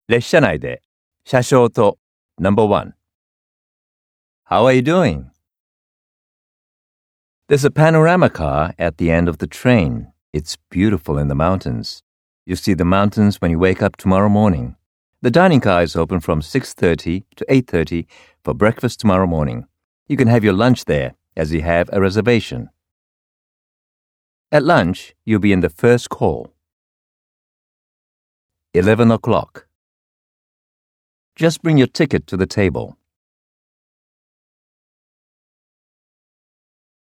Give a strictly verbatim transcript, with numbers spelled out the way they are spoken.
列車内で車掌と Number one. How are you doing? There's a panorama car at the end of the train. It's beautiful in the mountains. You see the mountains when you wake up tomorrow morning. The dining car is open from six thirty to eight thirty for breakfast tomorrow morning. You can have your lunch there as you have a reservation. At lunch, you'll be in the first call. eleven o'clock. Just bring your ticket to the table.